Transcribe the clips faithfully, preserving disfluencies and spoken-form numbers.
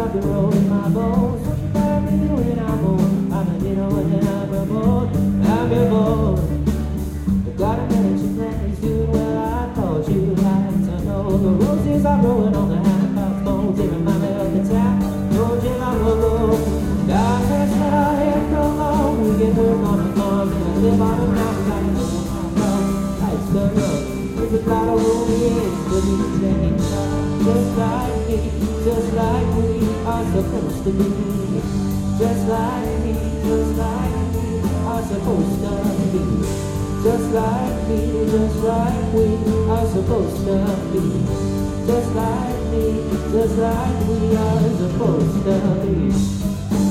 rock and roll in my bones. twenty-five million when I'm old. I'm a little and I'm a bold. I'm a bold. Got a mansion plan is doing well. I thought you'd like to know. The roses are growing on the half-house bones. They remind me of the town. Don't you long ago? God has let our hair grow long. We get work on the farm and I live on a mountain. Got a little house, life's the road. There's a lot of romance to be changed. Just like me, just like we are supposed to be. Just like me, just like we are supposed to be. Just like me, just like we are supposed to be. Just like me, just like we are supposed to be.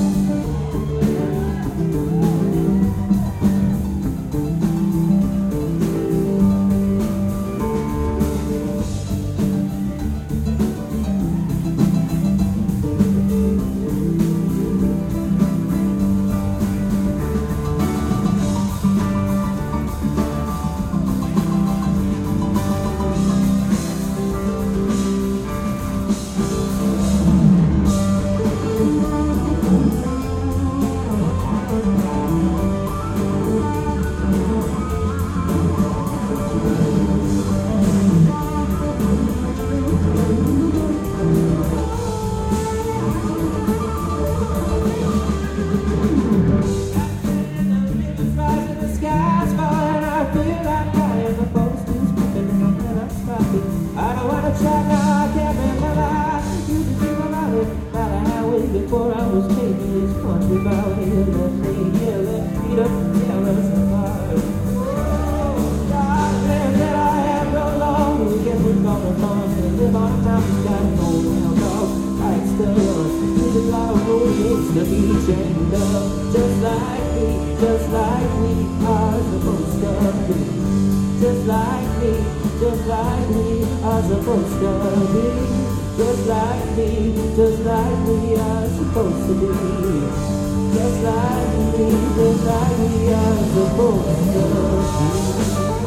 Before I was taking this country about it, let me hear the beat of tear us apart. Oh, God, man, that I have no long. We get we're gonna farm and live on a mountain, got an old town dog, likes to run. There's a lot of roads to be chained up. Just like me, just like we are supposed to be. Just like me, just like we are supposed to be. Just like me, just like we are supposed to be. Just like me, just like we are supposed to be.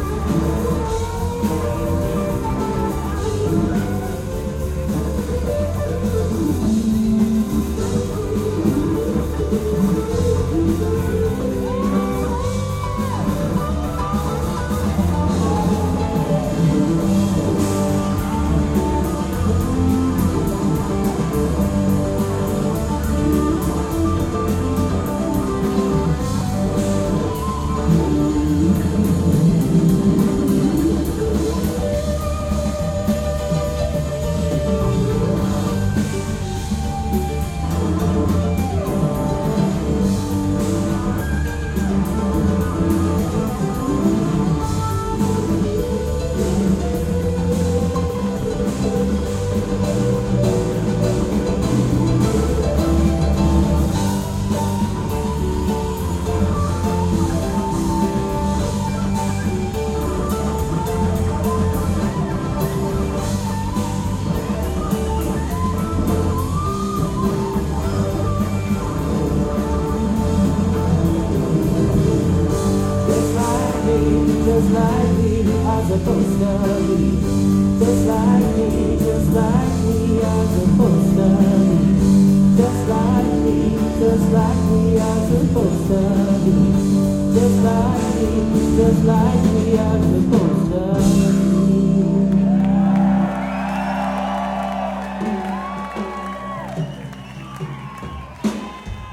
Just like we are supposed to be. Just like me, just like we are supposed to be.